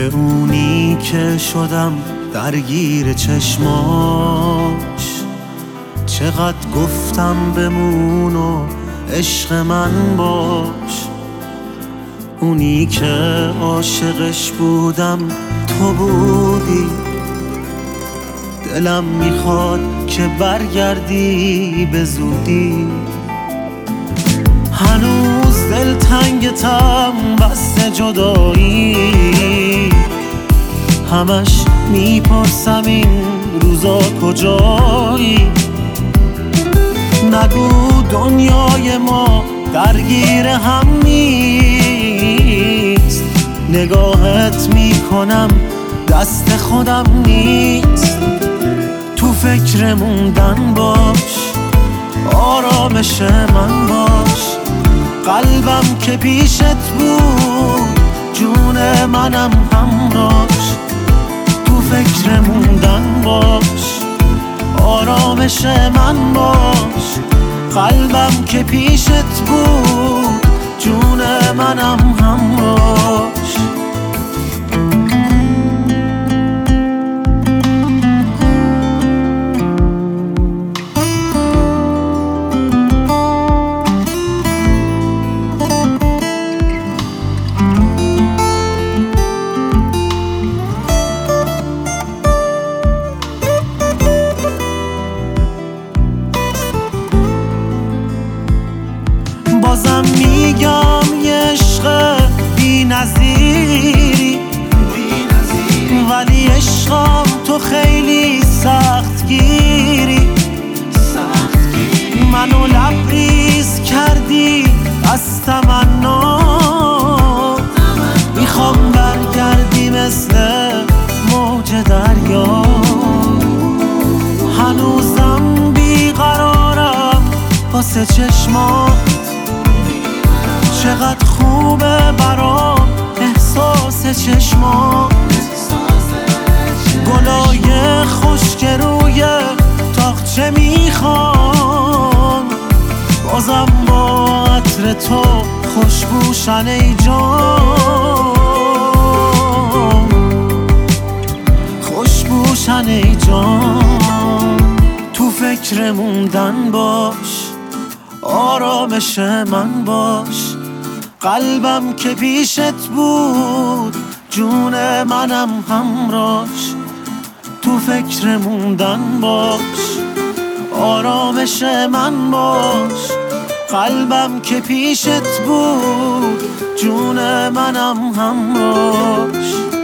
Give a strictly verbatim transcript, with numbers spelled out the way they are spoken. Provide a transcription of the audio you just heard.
به اونی که شدم درگیر چشماش، چقدر گفتم بمون و عشق من باش. اونی که عاشقش بودم تو بودی، دلم میخواد که برگردی به زودی. هنوز دلتنگتم بس جدایی، همش میپرسم این روزا کجایی. نگو دنیای ما درگیر هم نیست، نگاهت میکنم دست خودم نیست. تو فکر موندن باش، آرامش من باش. قلبم که پیشت بود، جون منم همراش. تو فکر موندن باش، آرامش من باش. قلبم که پیشت بود، جون منم همراش. بازم میگم یه عشق بی نظیری، ولی عشقم تو خیلی سخت گیری. منو لبریز کردی از تمنا، میخوام برگردی مثل موج دریا. هنوزم بیقرارم واسه چشمات، چقدر خوبه برام احساس چشمات. گلای خشک روی تاقچه میخوان، بازم با عطر تو خوشبوشن ای جان، خوشبوشن ای جان. تو فکر موندن باش، آرامش من باش. قلبم که پیشت بود، جون منم همراش. تو فکر موندن باش، آرامش من باش. قلبم که پیشت بود، جون منم همراش.